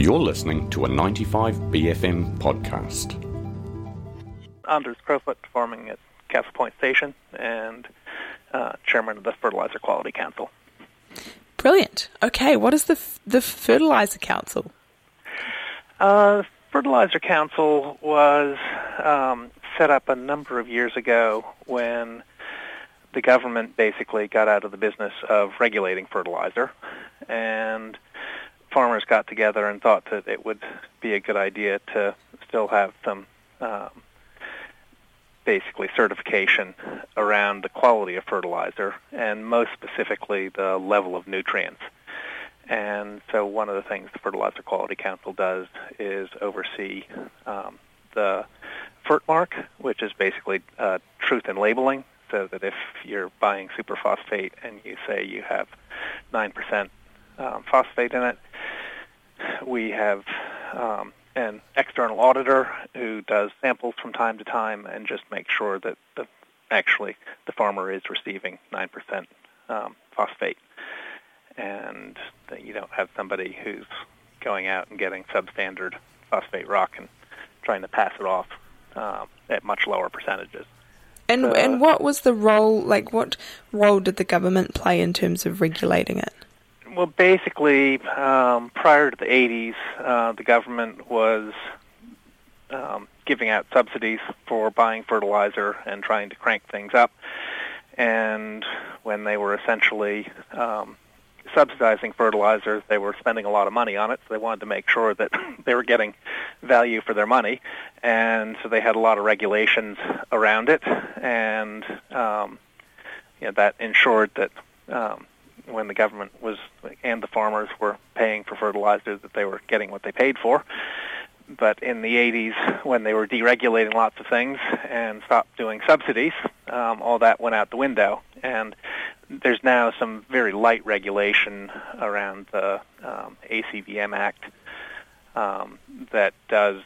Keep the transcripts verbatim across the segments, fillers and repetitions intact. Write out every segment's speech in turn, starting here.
You're listening to a ninety-five B F M podcast. Anders Crowfoot, performing at Castle Point Station and uh, chairman of the Fertilizer Quality Council. Brilliant. Okay, what is the f- the Fertilizer Council? Uh, the Fertilizer Council was um, set up a number of years ago when the government basically got out of the business of regulating fertilizer, and farmers got together and thought that it would be a good idea to still have some um, basically certification around the quality of fertilizer, and most specifically the level of nutrients. And so one of the things the Fertilizer Quality Council does is oversee um, the FertMark, which is basically uh, truth in labeling, so that if you're buying superphosphate and you say you have nine percent um, phosphate in it, we have um, an external auditor who does samples from time to time and just make sure that the, actually the farmer is receiving nine percent um, phosphate, and that you don't have somebody who's going out and getting substandard phosphate rock and trying to pass it off um, at much lower percentages. And so, and what was the role, like what role did the government play in terms of regulating it? Well, basically, um, prior to the eighties, uh, the government was um, giving out subsidies for buying fertilizer and trying to crank things up. And when they were essentially um, subsidizing fertilizer, they were spending a lot of money on it, so they wanted to make sure that they were getting value for their money. And so they had a lot of regulations around it, and um, you know, that ensured that um, when the government was and the farmers were paying for fertilizer, that they were getting what they paid for. But in the eighties, when they were deregulating lots of things and stopped doing subsidies, um, all that went out the window. And there's now some very light regulation around the um, A C V M Act um, that does,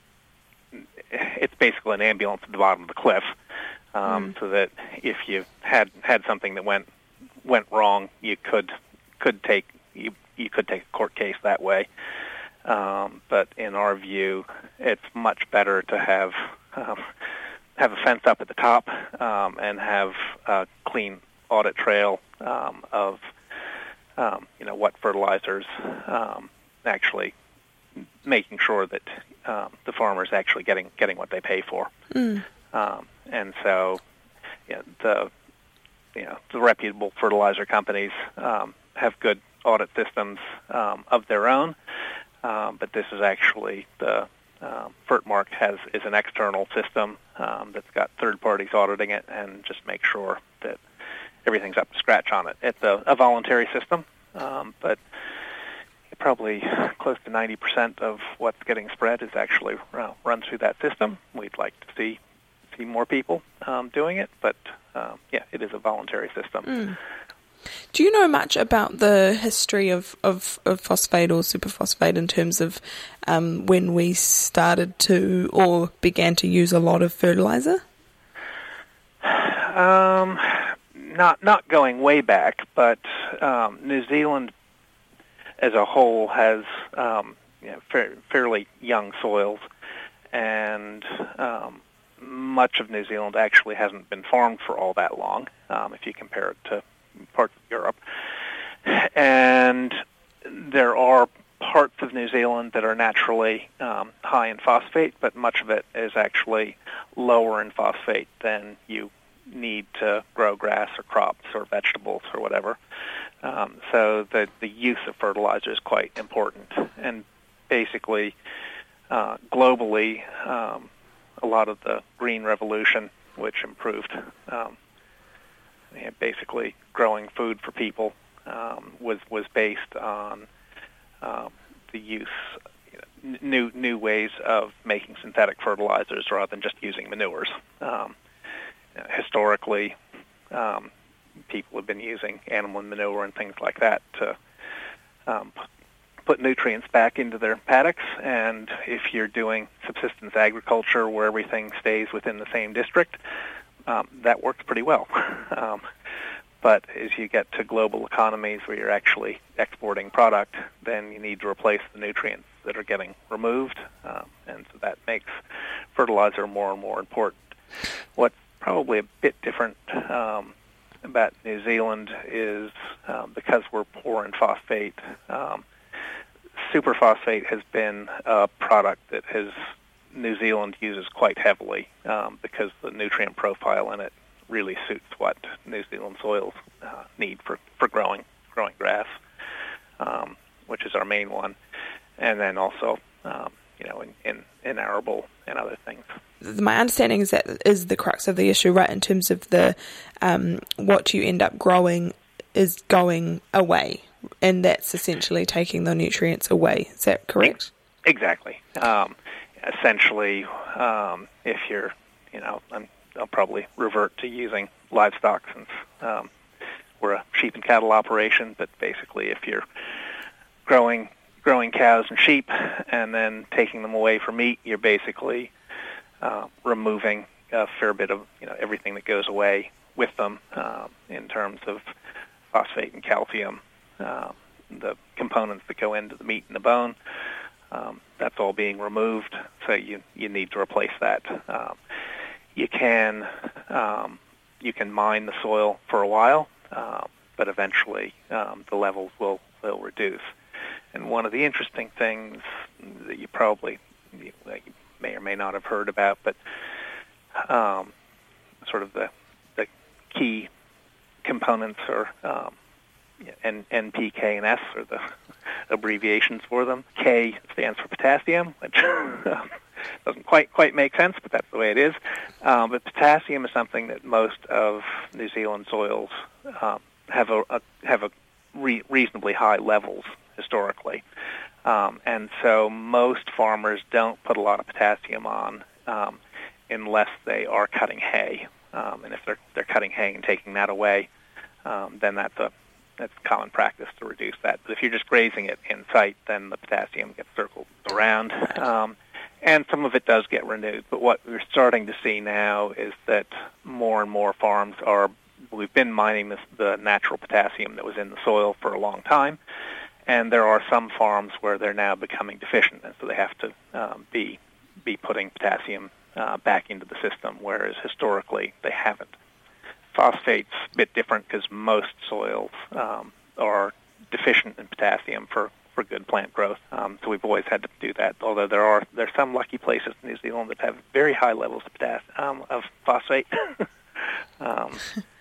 it's basically an ambulance at the bottom of the cliff, um, mm. so that if you had had something that went went wrong, you could could take you you could take a court case that way. Um, but in our view, it's much better to have um, have a fence up at the top um, and have a clean audit trail um, of um, you know what fertilizers um, actually making sure that um, the farmers actually getting getting what they pay for. Mm. Um, and so, you know, the you know the reputable fertilizer companies um, have good audit systems um, of their own. Um, but this is actually the um, FertMark has is an external system um, that's got third parties auditing it and just make sure that everything's up to scratch on it. It's a, a voluntary system, um, but probably close to ninety percent of what's getting spread is actually uh, run through that system. We'd like to see see more people um, doing it, but uh, yeah, it is a voluntary system. Mm. Do you know much about the history of, of, of phosphate or superphosphate in terms of um, when we started to or began to use a lot of fertilizer? Um, not not going way back, but um, New Zealand as a whole has um, you know, fa- fairly young soils, and um, much of New Zealand actually hasn't been farmed for all that long, um, if you compare it to parts of Europe. And there are parts of New Zealand that are naturally um, high in phosphate, but much of it is actually lower in phosphate than you need to grow grass or crops or vegetables or whatever. Um, so the, the use of fertilizer is quite important. And basically, uh, globally, um, a lot of the Green Revolution, which improved um, basically growing food for people, um, was was based on um, the use you know, new new ways of making synthetic fertilizers rather than just using manures. Um, historically, um, people have been using animal manure and things like that to um, put nutrients back into their paddocks. And if you're doing subsistence agriculture where everything stays within the same district, um, that works pretty well. Um, but as you get to global economies where you're actually exporting product, then you need to replace the nutrients that are getting removed, um, and so that makes fertilizer more and more important. What's probably a bit different um, about New Zealand is um, because we're poor in phosphate, um, superphosphate has been a product that has New Zealand uses quite heavily um, because the nutrient profile in it really suits what New Zealand soils uh, need for, for growing growing grass, um, which is our main one, and then also um, you know in, in, in arable and other things. My understanding is that is the crux of the issue, right? In terms of the um, what you end up growing is going away, and that's essentially taking the nutrients away. Is that correct? Exactly. Um, essentially, um, if you're, you know, I'm, I'll probably revert to using livestock since um, we're a sheep and cattle operation, but basically if you're growing growing cows and sheep and then taking them away for meat, you're basically uh, removing a fair bit of, you know, everything that goes away with them uh, in terms of phosphate and calcium, uh, the components that go into the meat and the bone. Um, that's all being removed, so you, you need to replace that. Um, you can um, you can mine the soil for a while, uh, but eventually um, the levels will, will reduce. And one of the interesting things that you probably you, you may or may not have heard about, but um, sort of the the key components are um, N- N, P, K, and S are the abbreviations for them. K stands for potassium, which doesn't quite quite make sense, but that's the way it is. Um, but potassium is something that most of New Zealand soils um, have a, a have a re- reasonably high levels historically, um, and so most farmers don't put a lot of potassium on um, unless they are cutting hay, um, and if they're they're cutting hay and taking that away, um, then that's a That's common practice to reduce that. But if you're just grazing it in sight, then the potassium gets circled around. Um, and some of it does get renewed. But what we're starting to see now is that more and more farms are, we've been mining this, the natural potassium that was in the soil for a long time. And there are some farms where they're now becoming deficient, and so they have to um, be, be putting potassium uh, back into the system, whereas historically they haven't. Phosphate's a bit different because most soils um, are deficient in potassium for, for good plant growth. Um, so we've always had to do that. Although there are there's some lucky places in New Zealand that have very high levels of potassium um, of phosphate, um,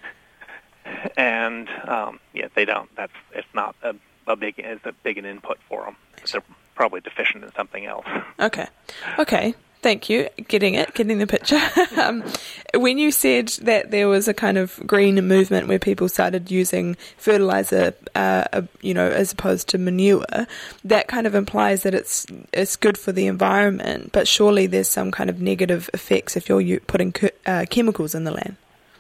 and um, yeah, they don't. That's it's not a, a big it's a big an input for them. They're probably deficient in something else. Okay, okay. Thank you. Getting it, getting the picture. um, when you said that there was a kind of green movement where people started using fertilizer, uh, uh, you know, as opposed to manure, that kind of implies that it's it's good for the environment. But surely there's some kind of negative effects if you're putting uh, chemicals in the land.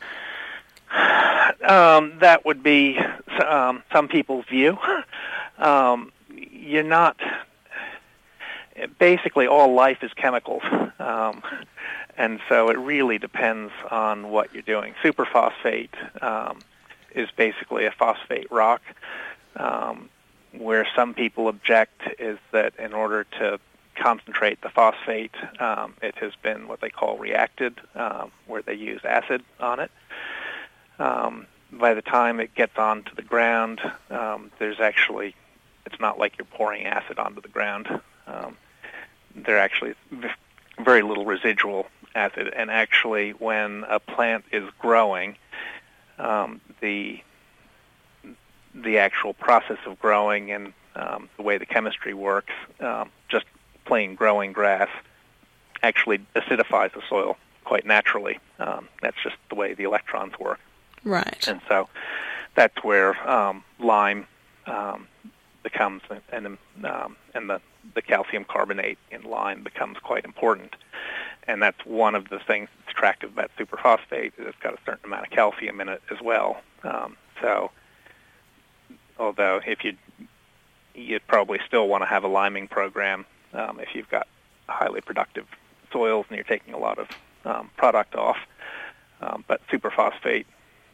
Um, that would be um, some people's view. Um, you're not. Basically, all life is chemicals, um, and so it really depends on what you're doing. Superphosphate um, is basically a phosphate rock. Um, where some people object is that in order to concentrate the phosphate, um, it has been what they call reacted, um, where they use acid on it. Um, by the time it gets onto the ground, um, there's actually, it's not like you're pouring acid onto the ground. Um, there actually is very little residual acid, and actually when a plant is growing, um, the the actual process of growing and um, the way the chemistry works, um, just plain growing grass actually acidifies the soil quite naturally. Um, that's just the way the electrons work. Right. And so that's where um, lime um, becomes, and um, and the the calcium carbonate in lime becomes quite important. And that's one of the things that's attractive about superphosphate, is it's got a certain amount of calcium in it as well. Um, so although if you you'd probably still want to have a liming program um, if you've got highly productive soils and you're taking a lot of um, product off. Um, but superphosphate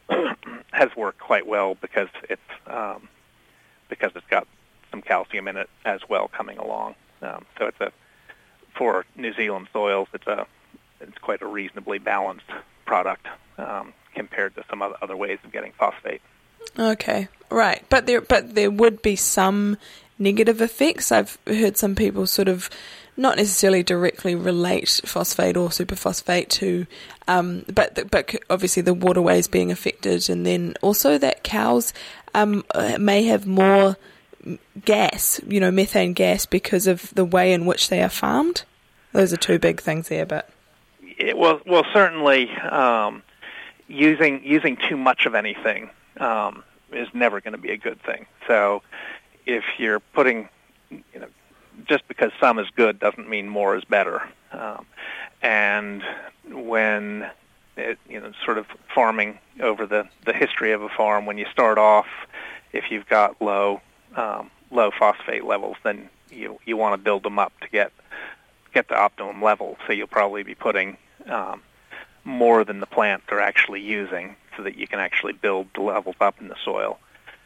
has worked quite well because it's um, because it's got some calcium in it as well coming along. Um, so it's a for New Zealand soils, it's a it's quite a reasonably balanced product um, compared to some other, other ways of getting phosphate. Okay, right, but there but there would be some negative effects. I've heard some people sort of not necessarily directly relate phosphate or superphosphate to, um, but the, but obviously the waterways being affected, and then also that cows um, may have more gas, you know, methane gas because of the way in which they are farmed. Those are two big things there, but it, well, well, certainly um, using using too much of anything um, is never going to be a good thing. So if you're putting, you know, just because some is good doesn't mean more is better. Um, and when, it, you know, sort of farming over the, the history of a farm, when you start off, if you've got low um, low phosphate levels, then you you want to build them up to get get the optimum level. So you'll probably be putting um, more than the plants are actually using, so that you can actually build the levels up in the soil.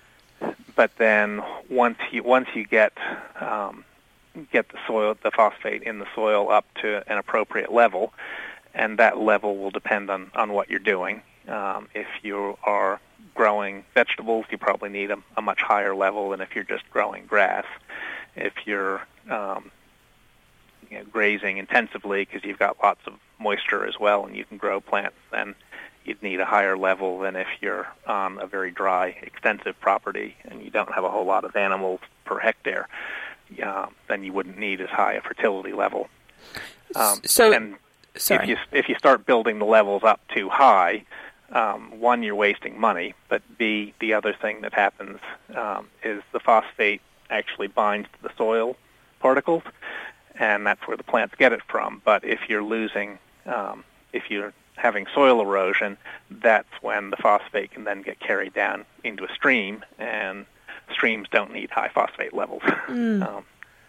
But then once you once you get um, get the soil, the phosphate in the soil up to an appropriate level, and that level will depend on, on what you're doing. Um, if you are growing vegetables, you probably need a, a much higher level than if you're just growing grass. If you're um, you know, grazing intensively because you've got lots of moisture as well and you can grow plants, then you'd need a higher level than if you're on a very dry, extensive property and you don't have a whole lot of animals per hectare. Uh, then you wouldn't need as high a fertility level. Um, so, and sorry. if you if you start building the levels up too high, um, one, you're wasting money, but B, the other thing that happens um, is the phosphate actually binds to the soil particles, and that's where the plants get it from. But if you're losing, um, if you're having soil erosion, that's when the phosphate can then get carried down into a stream, and streams don't need high phosphate levels. Mm. Um,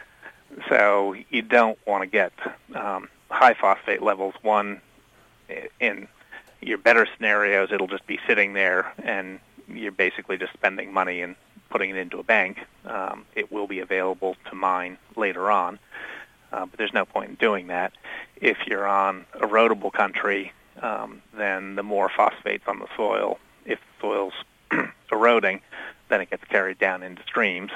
so you don't want to get um, high phosphate levels. One, in your better scenarios, it'll just be sitting there and you're basically just spending money and putting it into a bank. Um, it will be available to mine later on, uh, but there's no point in doing that. If you're on erodible country, um, then the more phosphates on the soil, if the soil's eroding, then it gets carried down into streams,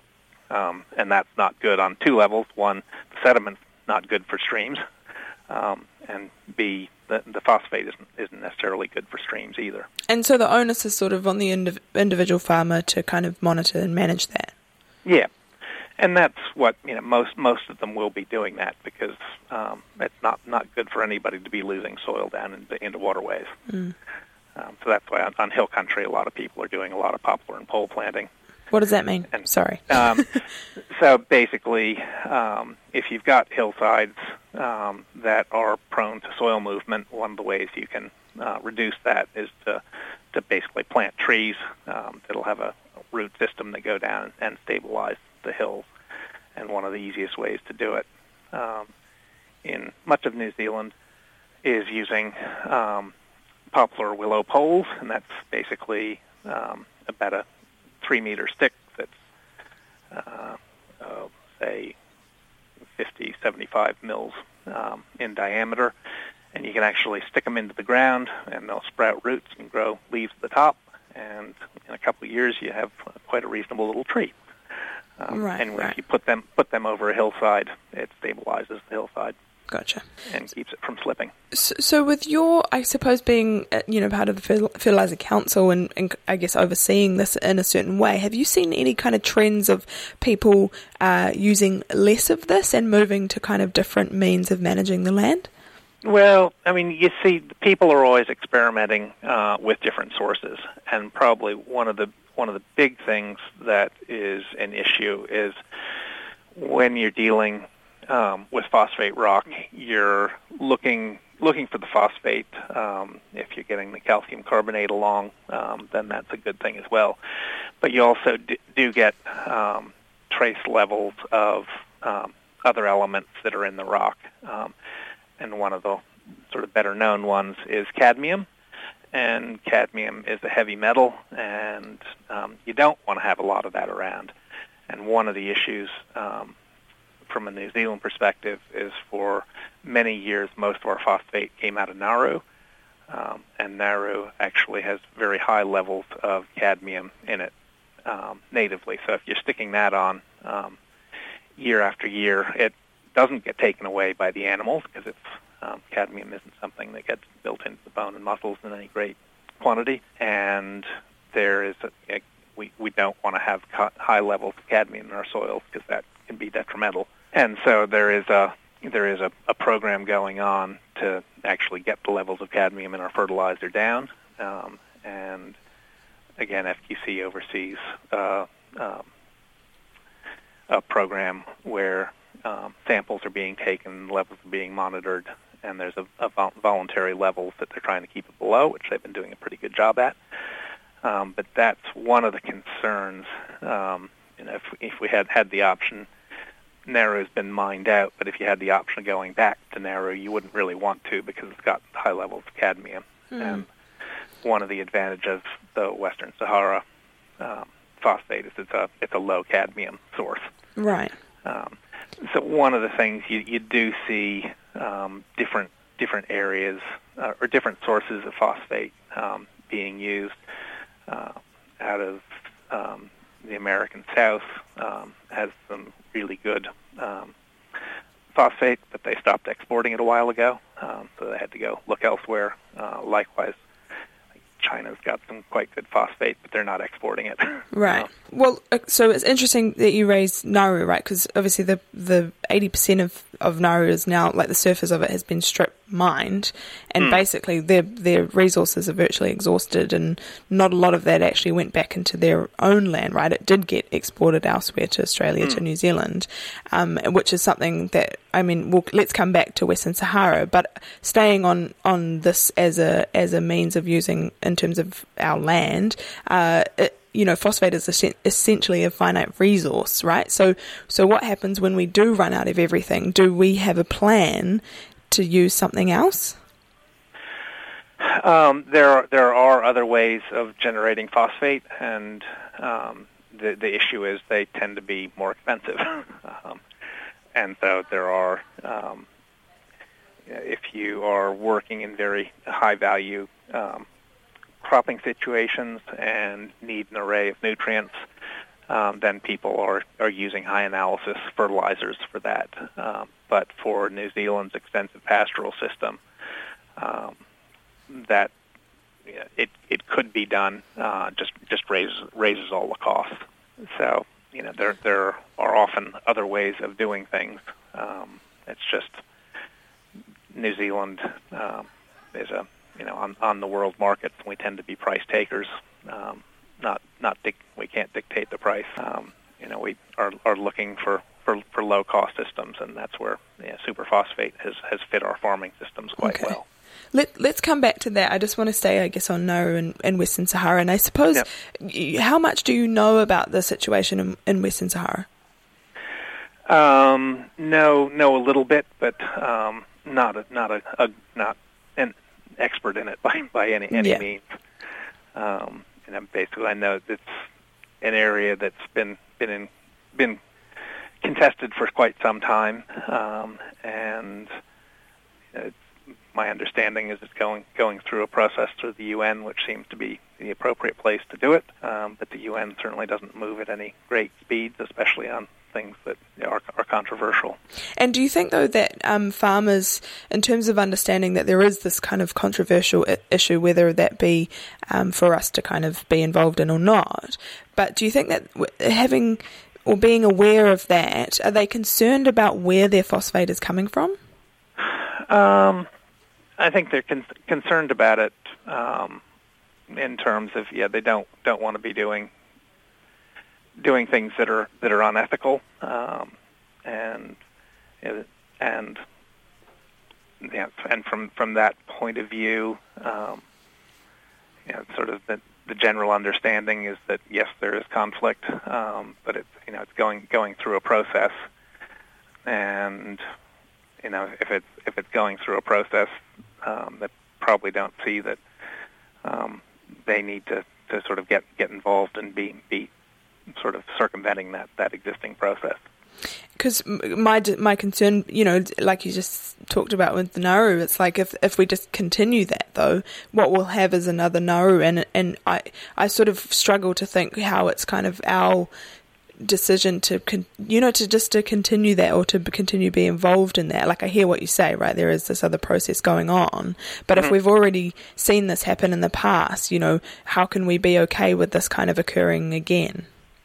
um, and that's not good on two levels. One, the sediment's not good for streams, um, and B, the, the phosphate isn't, isn't necessarily good for streams either. And so the onus is sort of on the indiv- individual farmer to kind of monitor and manage that. Yeah, and that's what, you know, most most of them will be doing that because um, it's not, not good for anybody to be losing soil down into, into waterways. Mm. Um, so that's why on, on hill country, a lot of people are doing a lot of poplar and pole planting. What does that mean? And, Sorry. um, so basically, um, if you've got hillsides um, that are prone to soil movement, one of the ways you can uh, reduce that is to to basically plant trees um, that'll have a root system that go down and stabilize the hills. And one of the easiest ways to do it um, in much of New Zealand is using um, poplar willow poles, and that's basically um, about a three-meter stick that's, uh, uh, say, fifty, seventy-five mils um, in diameter, and you can actually stick them into the ground, and they'll sprout roots and grow leaves at the top, and in a couple of years you have quite a reasonable little tree. Um, right, and right. if you put them put them over a hillside, it stabilizes the hillside. Gotcha. And keeps it from slipping. So, so with your, I suppose, being, uh, you know, part of the Fertiliser Council and, and I guess overseeing this in a certain way, have you seen any kind of trends of people uh, using less of this and moving to kind of different means of managing the land? Well, I mean, you see, people are always experimenting uh, with different sources, and probably one of the one of the big things that is an issue is when you're dealing Um, with phosphate rock, you're looking looking for the phosphate. Um, if you're getting the calcium carbonate along, um, then that's a good thing as well. But you also d- do get um, trace levels of um, other elements that are in the rock. Um, and one of the sort of better known ones is cadmium. and cadmium is a heavy metal, and um, you don't want to have a lot of that around. And one of the issues um, from a New Zealand perspective is for many years most of our phosphate came out of Nauru, um, and Nauru actually has very high levels of cadmium in it um, natively. So if you're sticking that on um, year after year, it doesn't get taken away by the animals because it's um, cadmium isn't something that gets built into the bone and muscles in any great quantity, and there is a, a, we we don't want to have ca- high levels of cadmium in our soils because that can be detrimental. And so there is a there is a, a program going on to actually get the levels of cadmium in our fertilizer down. Um, and again, F Q C oversees uh, um, a program where um, samples are being taken, levels are being monitored, and there's a, a vol- voluntary levels that they're trying to keep it below, which they've been doing a pretty good job at. Um, but that's one of the concerns. Um, you know, if, if we had had the option, Naru's been mined out, but if you had the option of going back to Nauru, you wouldn't really want to because it's got high levels of cadmium. Mm. And one of the advantages of the Western Sahara um, phosphate is it's a it's a low cadmium source. Right. Um, so one of the things you, you do see um, different different areas uh, or different sources of phosphate um, being used uh, out of um, the American South um, has some really good um, phosphate, but they stopped exporting it a while ago, um, so they had to go look elsewhere. Uh, likewise, China's got some quite good phosphate, but they're not exporting it. Right. Well, so it's interesting that you raised Nauru, right? Because obviously the the eighty percent of, of Nauru is now, like the surface of it has been strip mined, and mm. basically their their resources are virtually exhausted, and not a lot of that actually went back into their own land, right? It did get exported elsewhere to Australia, mm. to New Zealand, um, which is something that, I mean, well, let's come back to Western Sahara, but staying on, on this as a as a means of using in terms of our land, uh, it, you know, phosphate is essentially a finite resource, right? So, so what happens when we do run out of everything? Do we have a plan to use something else? Um, there are there are other ways of generating phosphate, and um, the the issue is they tend to be more expensive, um, and so there are. Um, if you are working in very high value um, cropping situations and need an array of nutrients, um, then people are, are using high analysis fertilizers for that. Um, but for New Zealand's extensive pastoral system, um, that it it could be done, uh, just just raises raises all the costs. So you know there there are often other ways of doing things. Um, it's just New Zealand um, is a you know on, on the world market. We tend to be price takers. Um, not not dic- we can't dictate the price. Um, you know we are are looking for, for, for low cost systems, and that's where yeah, superphosphate has has fit our farming systems quite okay. well. Let, let's come back to that. I just want to stay, I guess, on Nauru and, and Western Sahara. And I suppose, yep. y- how much do you know about the situation in, in Western Sahara? Um, no, know a little bit, but um, not a, not a, a not an expert in it by by any any yeah. means. Um, and I'm basically, I know it's an area that's been been in, been contested for quite some time, um, and it's, my understanding is it's going going through a process through the U N, which seems to be the appropriate place to do it. Um, but the U N certainly doesn't move at any great speeds, especially on things that are, are controversial. And do you think, though, that um, farmers, in terms of understanding that there is this kind of controversial I- issue, whether that be um, for us to kind of be involved in or not, but do you think that w- having or being aware of that, are they concerned about where their phosphate is coming from? Um. I think they're con- concerned about it um, in terms of yeah they don't don't want to be doing doing things that are that are unethical um, and and yeah and from, from that point of view um, you know, sort of the, the general understanding is that yes there is conflict um, but it's you know it's going going through a process, and you know if it's if it's going through a process Um, that probably don't see that um, they need to, to sort of get, get involved and be be sort of circumventing that, that existing process. Because my my concern, you know, like you just talked about with the Nauru, it's like if if we just continue that though, what we'll have is another Nauru, and and I I sort of struggle to think how it's kind of our decision to con- you know to just to continue that or to continue to be involved in that. Like I hear what you say, right? There is this other process going on, but mm-hmm. if we've already seen this happen in the past, you know, how can we be okay with this kind of occurring again?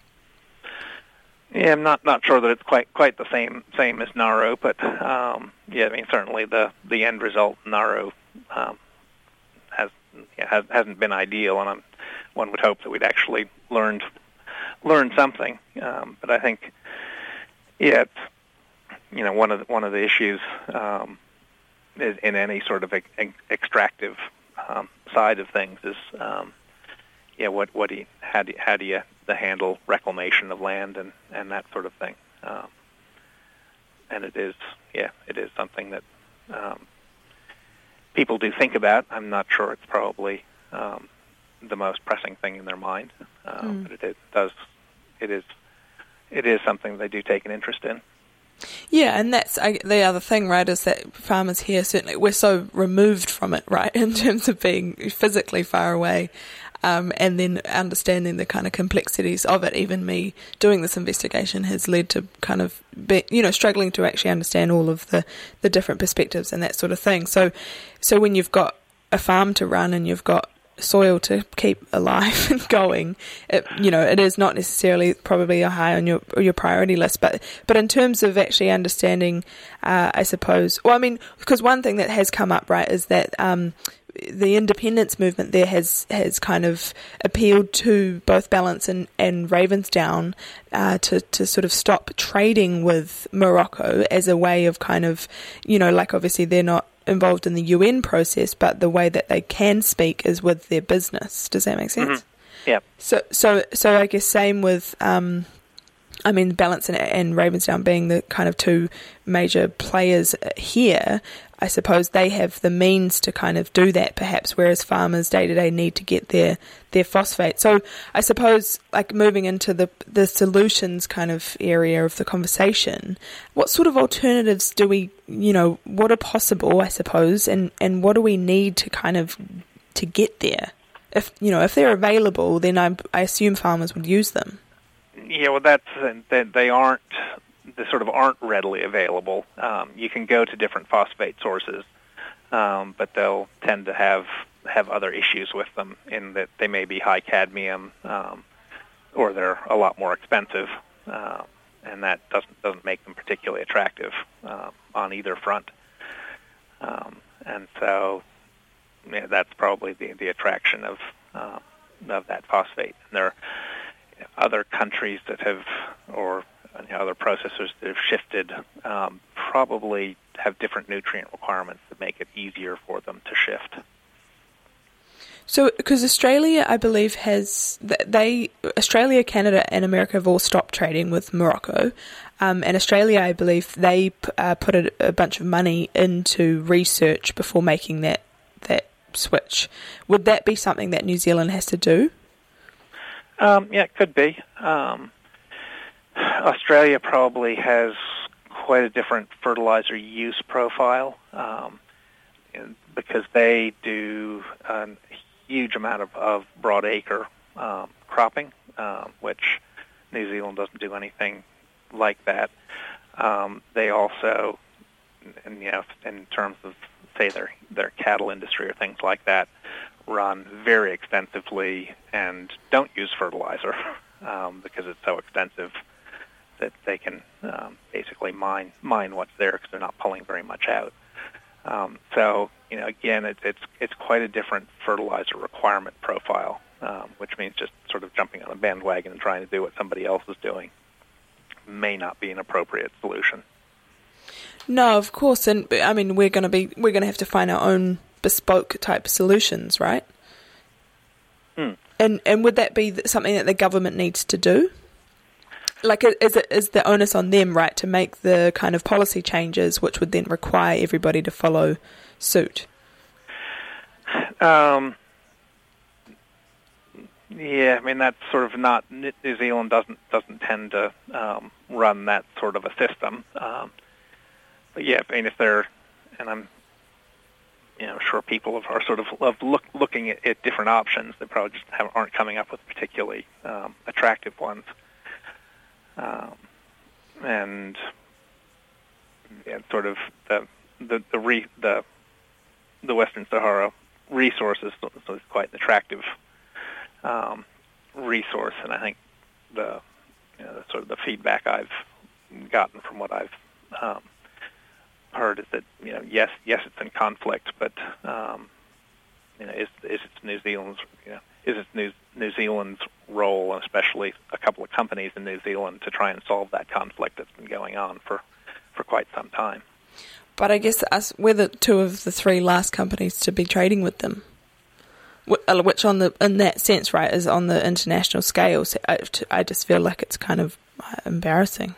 Yeah, I'm not not sure that it's quite quite the same same as Nauru, but um, yeah, I mean certainly the, the end result Nauru um, has, yeah, has hasn't been ideal, and I'm, one would hope that we'd actually learned learned something. Um, but I think, yeah, it's, you know, one of the, one of the issues um, is in any sort of ex- extractive um, side of things is, um, yeah, what what do you, how do you, how do you the handle reclamation of land and, and that sort of thing. Um, and it is, yeah, it is something that um, people do think about. I'm not sure it's probably um, the most pressing thing in their mind, uh, mm. but it, it does, it is, it is something they do take an interest in. Yeah, and that's I, the other thing, right, is that farmers here, certainly, we're so removed from it, right, in terms of being physically far away. Um, and then understanding the kind of complexities of it. Even me doing this investigation has led to kind of, be, you know, struggling to actually understand all of the, the different perspectives and that sort of thing. So, so when you've got a farm to run and you've got soil to keep alive and going, it, you know, it is not necessarily probably a high on your your priority list. But but in terms of actually understanding, uh, I suppose, well, I mean, because one thing that has come up, right, is that um, the independence movement there has, has kind of appealed to both Balance and, and Ravensdown uh, to, to sort of stop trading with Morocco as a way of kind of, you know, like obviously they're not involved in the U N process, but the way that they can speak is with their business. Does that make sense? Mm-hmm. Yeah. So, so, so I guess same with, um, I mean, Balance and, and Ravensdown being the kind of two major players here, I suppose they have the means to kind of do that perhaps, whereas farmers day to day need to get their, their phosphate. So I suppose like moving into the, the solutions kind of area of the conversation, what sort of alternatives do we, you know, what are possible, I suppose, and, and what do we need to kind of, to get there? If, you know, if they're available, then I, I assume farmers would use them. Yeah, well, that's, that they aren't, they sort of aren't readily available. Um, you can go to different phosphate sources, um, but they'll tend to have have other issues with them in that they may be high cadmium, um, or they're a lot more expensive, uh, and that doesn't doesn't make them particularly attractive uh, on either front. Um, and so, yeah, that's probably the the attraction of uh, of that phosphate. And there are other countries that have, or you know, other processors that have shifted, um, probably have different nutrient requirements that make it easier for them to shift. So, because Australia, I believe, has they Australia, Canada, and America have all stopped trading with Morocco, um, and Australia, I believe, they uh, put a, a bunch of money into research before making that that switch. Would that be something that New Zealand has to do? Um, yeah, it could be. Um, Australia probably has quite a different fertilizer use profile um, because they do a huge amount of, of broadacre um, cropping, um, which New Zealand doesn't do anything like that. Um, they also, and, you know, in terms of, say, their, their cattle industry or things like that, run very extensively and don't use fertilizer um, because it's so expensive that they can um, basically mine mine what's there because they're not pulling very much out. Um, so, you know, again, it, it's it's quite a different fertilizer requirement profile, um, which means just sort of jumping on a bandwagon and trying to do what somebody else is doing may not be an appropriate solution. No, of course, and I mean we're going to be we're going to have to find our own bespoke type solutions, right? Hmm. And and would that be something that the government needs to do? Like, is it is the onus on them, right, to make the kind of policy changes which would then require everybody to follow suit? Um, Yeah, I mean that's sort of not. New Zealand doesn't doesn't tend to um, run that sort of a system. Um, but yeah, I mean if they're, and I'm, you know, sure people are sort of, of look, looking at, at different options. They probably just have, aren't coming up with particularly um, attractive ones. Um, and yeah, sort of the the the re, the, the Western Sahara resources is quite an attractive Um, resource, and I think the, you know, the sort of the feedback I've gotten from what I've um, heard is that, you know, yes, yes, it's in conflict, but um, you know, is is it New Zealand's, you know, is it New New Zealand's role, and especially a couple of companies in New Zealand, to try and solve that conflict that's been going on for, for quite some time. But I guess us, we're the two of the three last companies to be trading with them. Which, on the in that sense, right, is on the international scale. So I, I just feel like it's kind of embarrassing.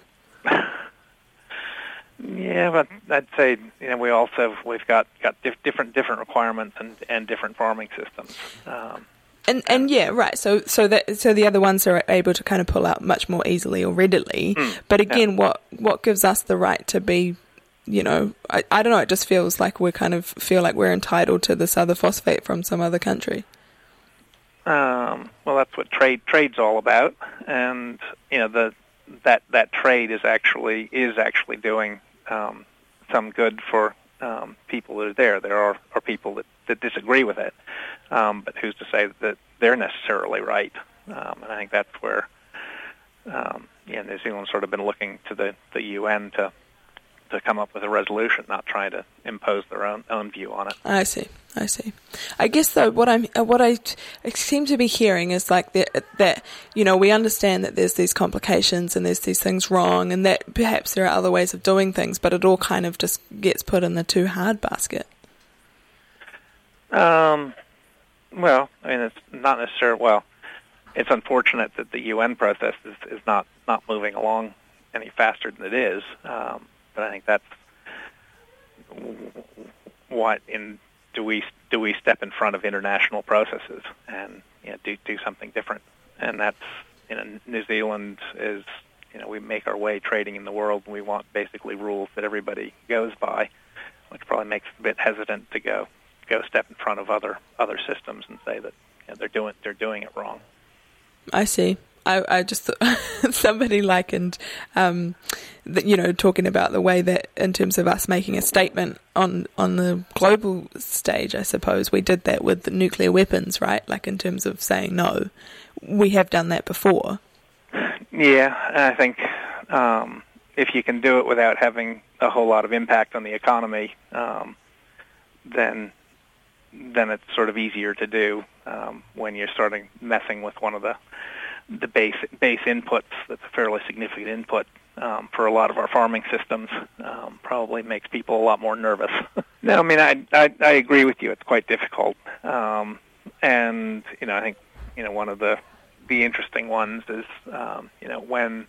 Yeah, but I'd say, you know, we also we've got got dif- different different requirements and, and different farming systems. Um, and and yeah, right. So so that so the other ones are able to kind of pull out much more easily or readily. Mm, but again, yeah. what what gives us the right to be? You know, I, I don't know, it just feels like we kind of feel like we're entitled to this other phosphate from some other country. Um, well, that's what trade trade's all about. And, you know, the that that trade is actually is actually doing um, some good for um, people that are there. There are, are people that, that disagree with it, um, but who's to say that they're necessarily right? Um, and I think that's where, um, yeah, New Zealand's sort of been looking to the, the U N to to come up with a resolution, not trying to impose their own own view on it. I see, I see. I guess though, what I'm, what I, I seem to be hearing is like that, that you know, we understand that there's these complications and there's these things wrong, and that perhaps there are other ways of doing things, but it all kind of just gets put in the too hard basket. Um, well, I mean, it's not necessarily. Well, it's unfortunate that the U N process is, is not not moving along any faster than it is. Um, But I think that's what in do we do we step in front of international processes and, you know, do do something different, and that's, you know, New Zealand is, you know, we make our way trading in the world, and we want basically rules that everybody goes by, which probably makes us a bit hesitant to go go step in front of other other systems and say that, you know, they're doing they're doing it wrong. I see. I, I just thought somebody likened, um, the, you know, talking about the way that in terms of us making a statement on, on the global stage, I suppose, we did that with the nuclear weapons, right? Like in terms of saying no. We have done that before. Yeah, I think um, if you can do it without having a whole lot of impact on the economy, um, then then it's sort of easier to do um, when you're starting messing with one of the the base base inputs. That's a fairly significant input um, for a lot of our farming systems. Um, probably makes people a lot more nervous. No, I mean, I, I I agree with you. It's quite difficult, um, and you know, I think, you know, one of the the interesting ones is um, you know, when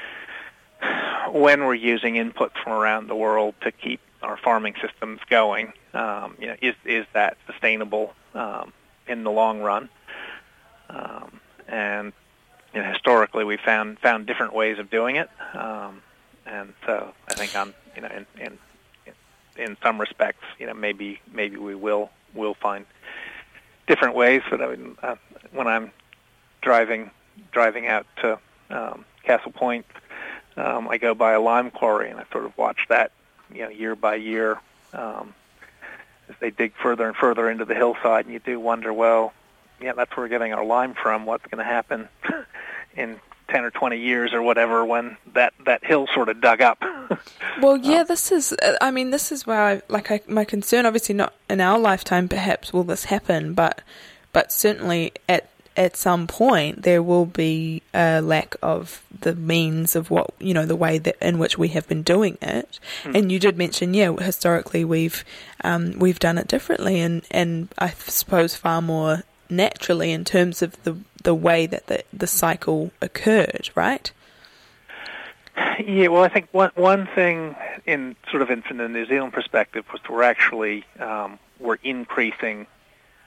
when we're using inputs from around the world to keep our farming systems going. Um, you know, is is that sustainable um, in the long run? Um, and You know, historically, we found found different ways of doing it, um, and so I think on you know in, in in some respects, you know, maybe maybe we will will find different ways. But I mean, uh, when I'm driving driving out to um, Castle Point, um, I go by a lime quarry, and I sort of watch that, you know, year by year um, as they dig further and further into the hillside, and you do wonder, well, yeah, that's where we're getting our lime from. What's going to happen in ten or twenty years or whatever when that, that hill sort of dug up? Well, yeah, um, this is, I mean, this is where I, like, I, my concern, obviously not in our lifetime perhaps will this happen, but but certainly at at some point there will be a lack of the means of what, you know, the way that in which we have been doing it. Mm. And you did mention, yeah, historically we've um, we've done it differently and, and I suppose far more naturally in terms of the the way that the, the cycle occurred, right? Yeah, well, I think one one thing in sort of in, from the New Zealand perspective was we're actually um, we're increasing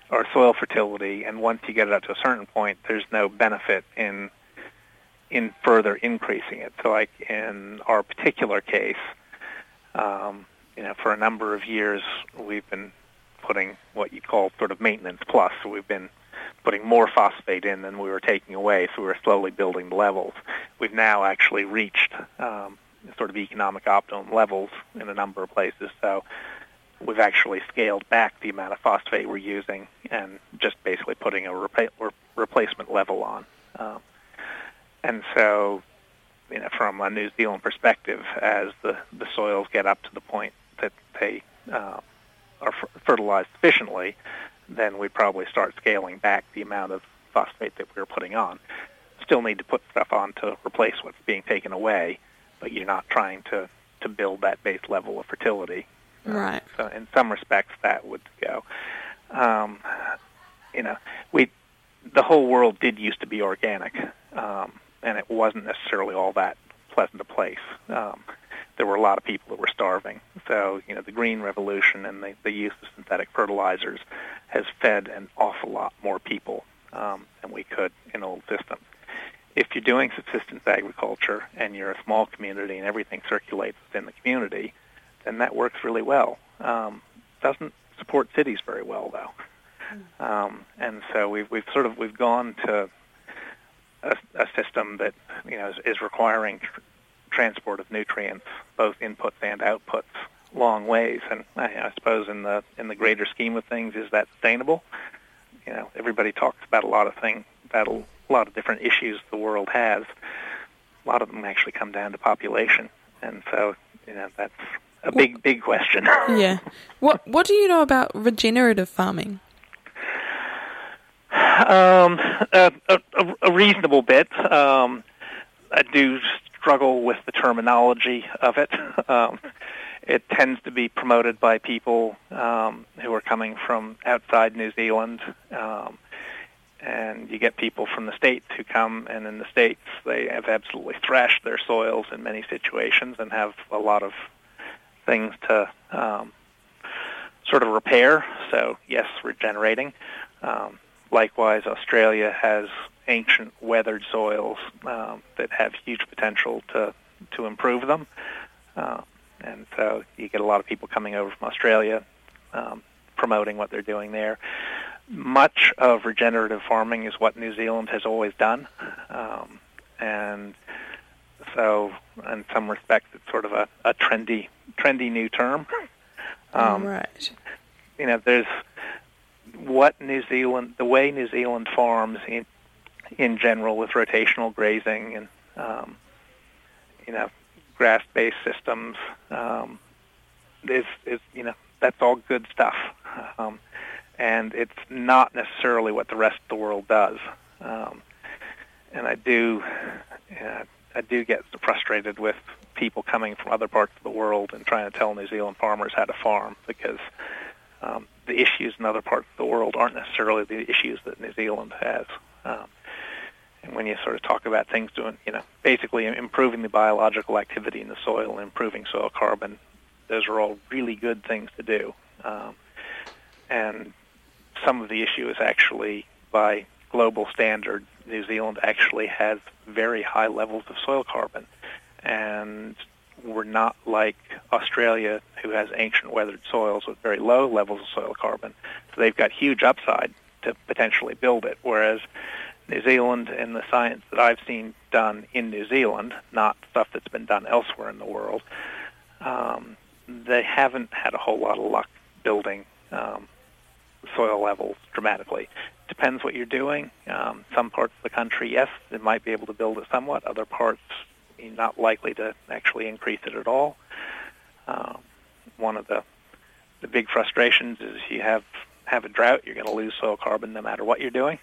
or soil fertility, and once you get it up to a certain point, there's no benefit in in further increasing it. So like in our particular case, um, you know, for a number of years, we've been putting what you call sort of maintenance plus. So we've been putting more phosphate in than we were taking away, so we were slowly building the levels. We've now actually reached um, sort of economic optimum levels in a number of places. So we've actually scaled back the amount of phosphate we're using and just basically putting a repa- re- replacement level on. Um, and so, you know, from a New Zealand perspective, as the, the soils get up to the point that they uh, are f- fertilized sufficiently, then we probably start scaling back the amount of phosphate that we're putting on. Still need to put stuff on to replace what's being taken away, but you're not trying to, to build that base level of fertility. Right. Uh, so in some respects, that would go. Um, you know, we the whole world did used to be organic, um, and it wasn't necessarily all that pleasant a place. Um, there were a lot of people that were starving. So, you know, the green revolution and the, the use of synthetic fertilizers has fed an awful lot more people um, than we could in old systems. If you're doing subsistence agriculture and you're a small community and everything circulates within the community, then that works really well. Um, doesn't support cities very well, though. Um, and so we've we've sort of we've gone to a, a system that you know is, is requiring tr- transport of nutrients, both inputs and outputs, long ways. And I, I suppose in the in the greater scheme of things, is that sustainable? You know, everybody talks about a lot of things, about a lot of different issues the world has. A lot of them actually come down to population, and so you know that's a big, big question. Yeah. What What do you know about regenerative farming? Um, a, a, a reasonable bit. Um, I do struggle with the terminology of it. Um, it tends to be promoted by people um, who are coming from outside New Zealand, um, and you get people from the States who come, and in the States they have absolutely thrashed their soils in many situations and have a lot of things to um, sort of repair. So, yes, regenerating. Um, likewise, Australia has ancient weathered soils um, that have huge potential to, to improve them. Uh, and so you get a lot of people coming over from Australia um, promoting what they're doing there. Much of regenerative farming is what New Zealand has always done. Um, and so in some respects it's sort of a, a trendy trendy new term. Um, right. You know, there's what New Zealand, the way New Zealand farms in, in general with rotational grazing and, um, you know, grass-based systems um, is, is, you know, that's all good stuff. Um, and it's not necessarily what the rest of the world does. Um, and I do, uh, I do get frustrated with people coming from other parts of the world and trying to tell New Zealand farmers how to farm, because um, the issues in other parts of the world aren't necessarily the issues that New Zealand has. Um, and when you sort of talk about things doing, you know, basically improving the biological activity in the soil and improving soil carbon, those are all really good things to do. Um, and some of the issue is actually, by global standard, New Zealand actually has very high levels of soil carbon. And we're not like Australia, who has ancient weathered soils with very low levels of soil carbon. So they've got huge upside to potentially build it, whereas New Zealand and the science that I've seen done in New Zealand, not stuff that's been done elsewhere in the world, um, they haven't had a whole lot of luck building um, soil levels dramatically. Depends what you're doing. Um, some parts of the country, yes, it might be able to build it somewhat. Other parts, you're not likely to actually increase it at all. Um, one of the the big frustrations is you have have a drought, you're going to lose soil carbon no matter what you're doing.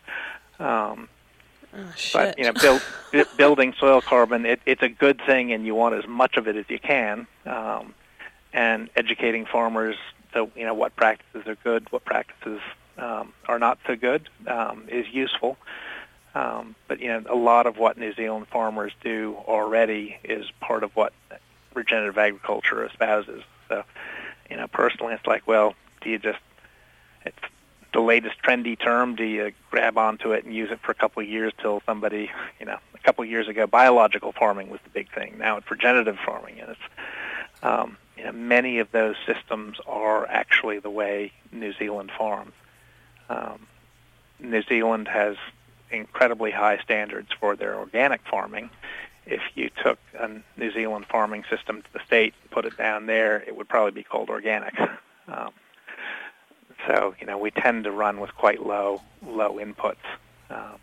Um, oh, shit. But you know, build, building soil carbon, it, it's a good thing, and you want as much of it as you can. Um, and educating farmers to you know what practices are good, what practices um, are not so good, um, is useful. Um, but you know, a lot of what New Zealand farmers do already is part of what regenerative agriculture espouses. So, you know, personally, it's like, well, do you just it's the latest trendy term? Do you grab onto it and use it for a couple of years till somebody, you know, a couple of years ago, biological farming was the big thing. Now it's regenerative farming, and it's, um, you know, many of those systems are actually the way New Zealand farms. Um, New Zealand has incredibly high standards for their organic farming. If you took a New Zealand farming system to the States and put it down there, it would probably be called organic. Um, so, you know, we tend to run with quite low low inputs. Um,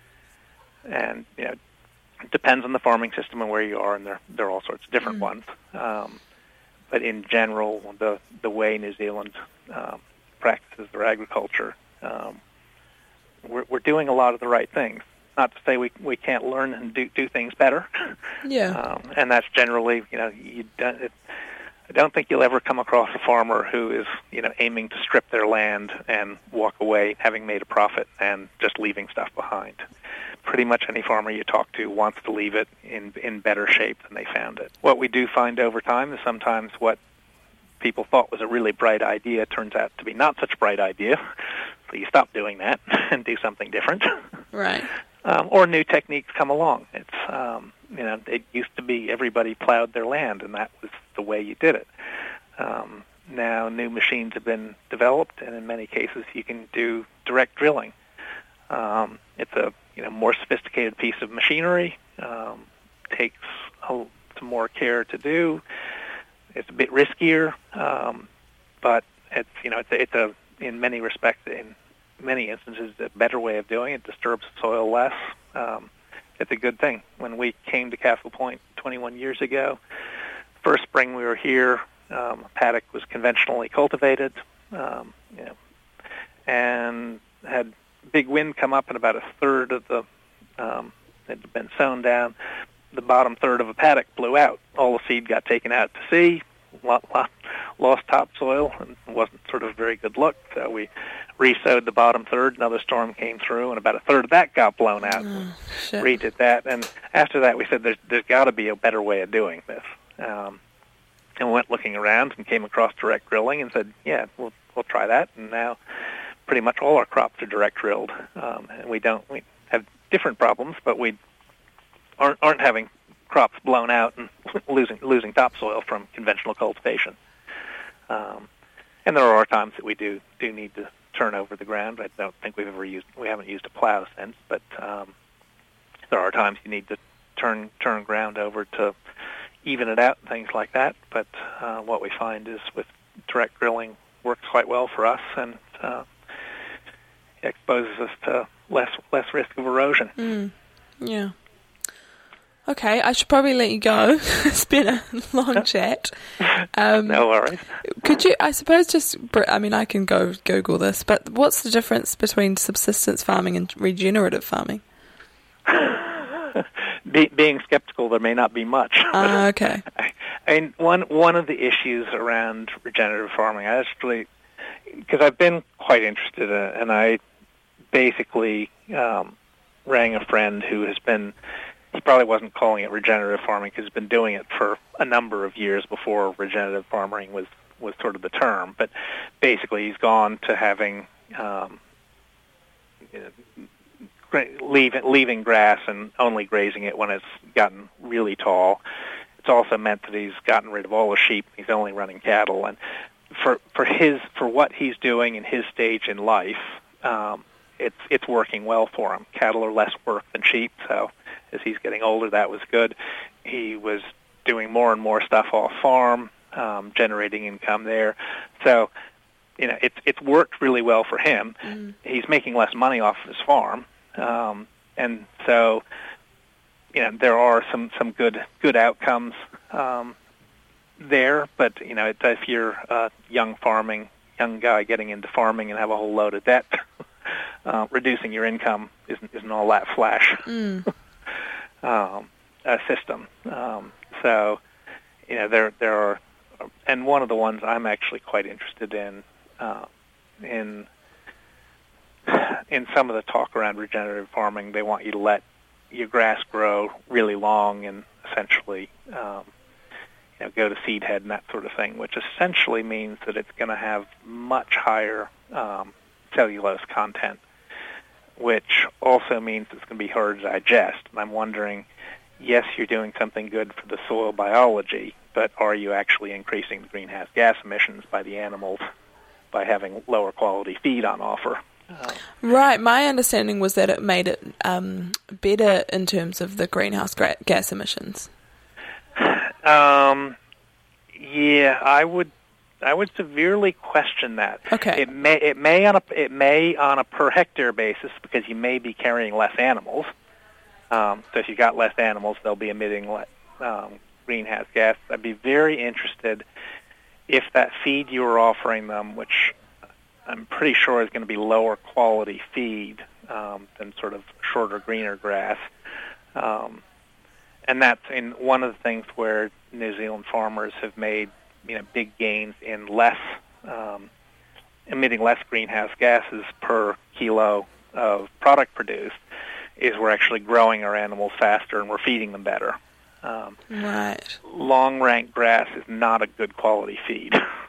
and, you know, it depends on the farming system and where you are, and there, there are all sorts of different mm. ones. Um, but in general, the, the way New Zealand um, practices their agriculture, um, we're, we're doing a lot of the right things. Not to say we we can't learn and do do things better. Yeah. Um, and that's generally, you know, you don't, it, I don't think you'll ever come across a farmer who is, you know, aiming to strip their land and walk away having made a profit and just leaving stuff behind. Pretty much any farmer you talk to wants to leave it in in better shape than they found it. What we do find over time is sometimes what people thought was a really bright idea turns out to be not such a bright idea. So you stop doing that and do something different. Right. Um, or new techniques come along. It's um, you know, it used to be everybody plowed their land, and that was the way you did it. Um, now new machines have been developed, and in many cases you can do direct drilling. Um, it's a you know more sophisticated piece of machinery. Um, takes a, some more care to do. It's a bit riskier, um, but it's you know it's a, it's a in many respects in many instances, a better way of doing it. Disturbs the soil less. Um, it's a good thing. When we came to Castle Point twenty-one years ago, first spring we were here, um, a paddock was conventionally cultivated, um, you know, and had big wind come up, and about a third of the um, had been sown down. The bottom third of a paddock blew out. All the seed got taken out to sea. Lot, lot, lost topsoil, and it wasn't sort of a very good look. So we re-sowed the bottom third. Another storm came through, and about a third of that got blown out. Oh, shit. Redid that, and after that, we said there's there's got to be a better way of doing this. Um, and we went looking around and came across direct drilling, and said, yeah, we'll we'll try that. And now, pretty much all our crops are direct drilled, um, and we don't we have different problems, but we aren't aren't having crops blown out and losing losing topsoil from conventional cultivation. Um, and there are times that we do do need to turn over the ground. I don't think we've ever used we haven't used a plow since, but um, there are times you need to turn turn ground over to even it out and things like that. But uh, what we find is with direct drilling works quite well for us, and uh, exposes us to less less risk of erosion. Mm. Yeah. Okay, I should probably let you go. It's been a long chat. Um, no worries. Could you, I suppose, just, I mean, I can go Google this, but what's the difference between subsistence farming and regenerative farming? Be, being skeptical, there may not be much. Ah, uh, okay. I, I mean, one one of the issues around regenerative farming, I actually, because I've been quite interested in it, and I basically um, rang a friend who has been, he probably wasn't calling it regenerative farming because he's been doing it for a number of years before regenerative farming was, was sort of the term. But basically he's gone to having um, leave, leaving grass and only grazing it when it's gotten really tall. It's also meant that he's gotten rid of all the sheep. He's only running cattle. And for, for, his, for what he's doing in his stage in life, um, it's, it's working well for him. Cattle are less work than sheep, so as he's getting older, that was good. He was doing more and more stuff off farm, um, generating income there. So, you know, it's it's worked really well for him. Mm. He's making less money off his farm, um, and so, you know, there are some, some good good outcomes um, there. But you know, if you're a young farming young guy getting into farming and have a whole load of debt, uh, reducing your income isn't isn't all that flash. Mm. Um, a system. Um, so, you know, there there are, and one of the ones I'm actually quite interested in, uh, in in some of the talk around regenerative farming, they want you to let your grass grow really long and essentially, um, you know, go to seed head and that sort of thing, which essentially means that it's going to have much higher um, cellulose content, which also means it's going to be harder to digest. And I'm wondering, yes, you're doing something good for the soil biology, but are you actually increasing the greenhouse gas emissions by the animals by having lower quality feed on offer? Uh, right. My understanding was that it made it um, better in terms of the greenhouse gra- gas emissions. Um, yeah, I would. I would severely question that. Okay. It may. It may on a. It may on a per hectare basis because you may be carrying less animals. Um, so if you got less animals, they'll be emitting less um, greenhouse gas. I'd be very interested if that feed you were offering them, which I'm pretty sure is going to be lower quality feed um, than sort of shorter, greener grass. Um, and that's in one of the things where New Zealand farmers have made, you know, big gains in less um, emitting less greenhouse gases per kilo of product produced. Is we're actually growing our animals faster and we're feeding them better. Um, right. Long rank grass is not a good quality feed.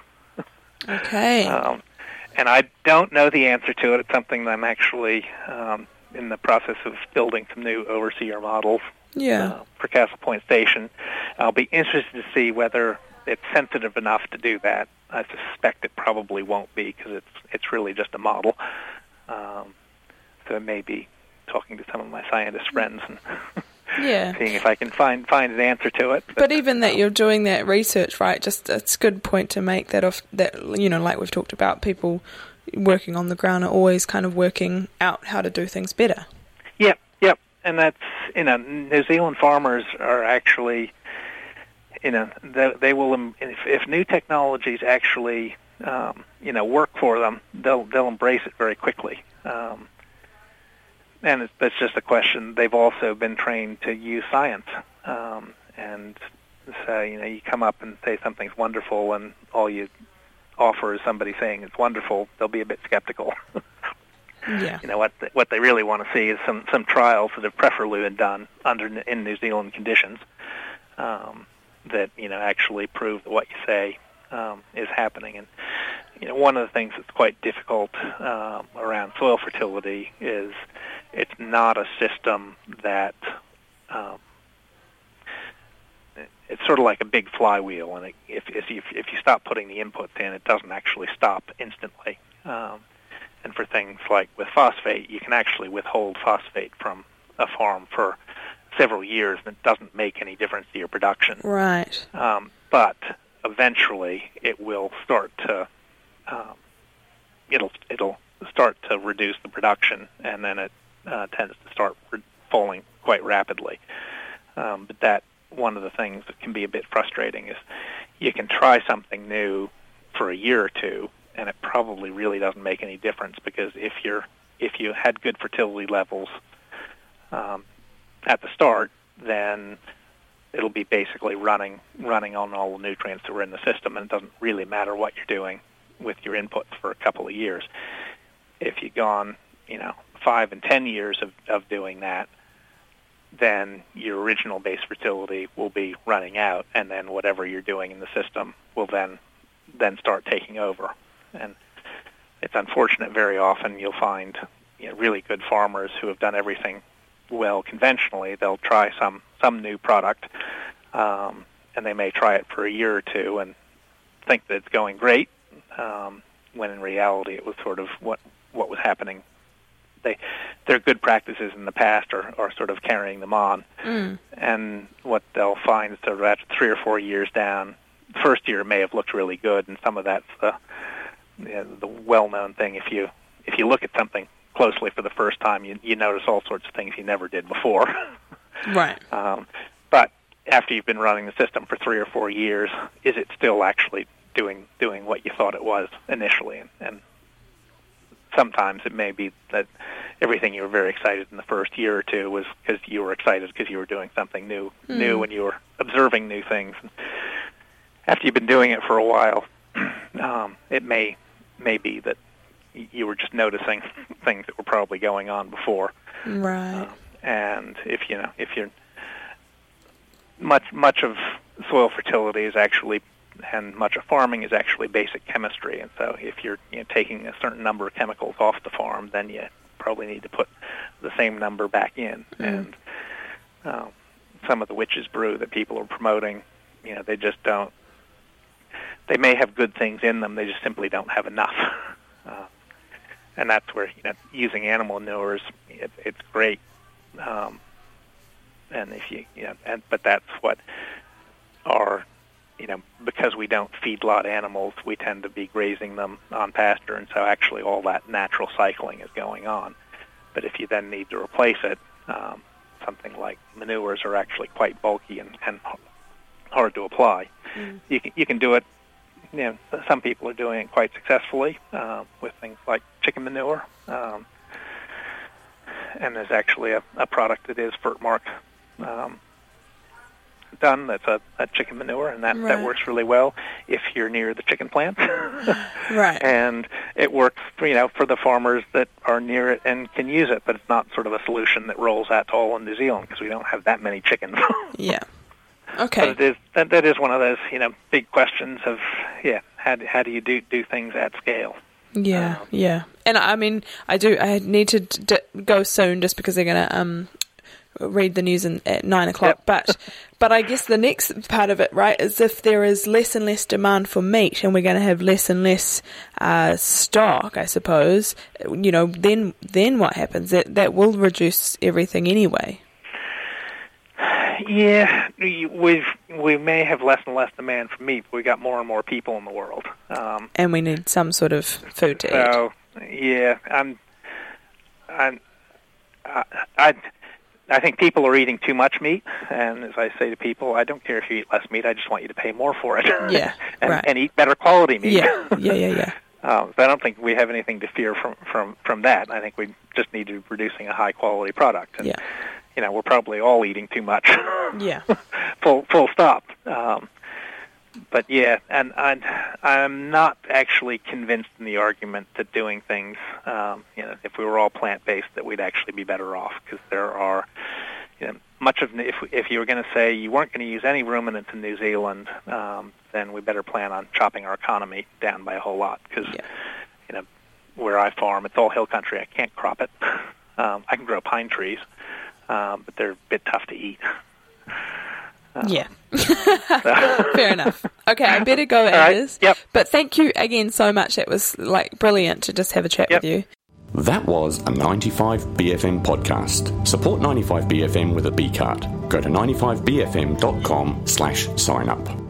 Okay. Um, and I don't know the answer to it. It's something that I'm actually um, in the process of building some new overseer models yeah. uh, for Castle Point Station. I'll be interested to see whether it's sensitive enough to do that. I suspect it probably won't be because it's it's really just a model. Um, so it may be talking to some of my scientist friends and yeah. seeing if I can find find an answer to it. But, but even that you're doing that research, right? Just it's a good point to make that off that you know, like we've talked about, people working on the ground are always kind of working out how to do things better. Yep, yep, and that's you know, New Zealand farmers are actually, you know, they, they will if, if new technologies actually um, you know work for them, they'll they'll embrace it very quickly. Um, And it's, it's just a question. They've also been trained to use science. Um, and so, you know, you come up and say something's wonderful and all you offer is somebody saying it's wonderful, they'll be a bit skeptical. yeah. You know, what the, what they really want to see is some, some trials that have preferably been done under in New Zealand conditions um, that, you know, actually prove that what you say um, is happening. And, you know, one of the things that's quite difficult um, around soil fertility is it's not a system that um, it's sort of like a big flywheel, and it, if, if you if you stop putting the inputs in, it doesn't actually stop instantly. Um, and for things like with phosphate, you can actually withhold phosphate from a farm for several years, and it doesn't make any difference to your production. Right. Um, but eventually, it will start to um, it'll it'll start to reduce the production, and then it uh, tends to start re- falling quite rapidly. Um, but that one of the things that can be a bit frustrating is you can try something new for a year or two, and it probably really doesn't make any difference because if you're if you had good fertility levels um, at the start, then it'll be basically running running on all the nutrients that were in the system, and it doesn't really matter what you're doing with your inputs for a couple of years. If you've gone, you know, five and ten years of, of doing that, then your original base fertility will be running out, and then whatever you're doing in the system will then then start taking over. And it's unfortunate very often you'll find you know, really good farmers who have done everything well conventionally. They'll try some, some new product, um, and they may try it for a year or two and think that it's going great, um, when in reality it was sort of what, what was happening. They, their good practices in the past are, are sort of carrying them on. Mm. And what they'll find is sort of after three or four years down, the first year may have looked really good, and some of that's the, you know, the well-known thing. If you if you look at something closely for the first time, you, you notice all sorts of things you never did before. Right. Um, but after you've been running the system for three or four years, is it still actually doing doing what you thought it was initially? And, and sometimes it may be that everything you were very excited in the first year or two was because you were excited because you were doing something new, mm. new, and you were observing new things. And after you've been doing it for a while, um, it may may be that you were just noticing things that were probably going on before. Right. Um, and if you know if you're much much of soil fertility is actually and much of farming is actually basic chemistry. And so if you're you know, taking a certain number of chemicals off the farm, then you probably need to put the same number back in. Mm. And uh, some of the witch's brew that people are promoting, you know, they just don't, they may have good things in them, they just simply don't have enough. Uh, and that's where, you know, using animal manures, it, it's great. Um, and if you, you know, and, but that's what our, you know, because we don't feedlot animals, we tend to be grazing them on pasture, and so actually all that natural cycling is going on. But if you then need to replace it, um, something like manures are actually quite bulky and, and hard to apply. Mm. You can you can do it. You know, some people are doing it quite successfully uh, with things like chicken manure, um, and there's actually a, a product that is Fertmark um, done that's a, a chicken manure, and that, right. that works really well if you're near the chicken plant. Right. And it works, you know, for the farmers that are near it and can use it, but it's not sort of a solution that rolls out to all in New Zealand because we don't have that many chickens. Yeah. Okay. But it is that, that is one of those, you know, big questions of, yeah, how do, how do you do do things at scale? Yeah, um, yeah. And I mean, I do. I need to d- go soon just because they're going to um, read the news in, at nine o'clock. Yep. But but I guess the next part of it, right, is if there is less and less demand for meat, and we're going to have less and less uh, stock, I suppose. You know, then then what happens? That that will reduce everything anyway. Yeah, we've we may have less and less demand for meat, but we got more and more people in the world, um, and we need some sort of food to so, eat. Yeah, I'm, I'm, I, I, I think people are eating too much meat, and as I say to people, I don't care if you eat less meat. I just want you to pay more for it. Yeah, and, right. and eat better quality meat. Yeah, yeah, yeah, yeah. Um, so I don't think we have anything to fear from from from that. I think we just need to be producing a high quality product. And, yeah. You know, we're probably all eating too much. Yeah. full full stop. Um, but yeah, and I, I'm not actually convinced in the argument that doing things, um, you know, if we were all plant-based, that we'd actually be better off, because there are, you know, much of, if if you were going to say you weren't going to use any ruminants in New Zealand, um, then we better plan on chopping our economy down by a whole lot, because, yeah. you know, where I farm, it's all hill country. I can't crop it. Um, I can grow pine trees. Um, but they're a bit tough to eat. Um, yeah. Fair enough. Okay, I better go, Anders. Right. Yep. But thank you again so much. It was like brilliant to just have a chat yep. with you. That was a ninety-five B F M podcast. Support ninety-five B F M with a B card. Go to ninety-five B F M dot com slash sign up.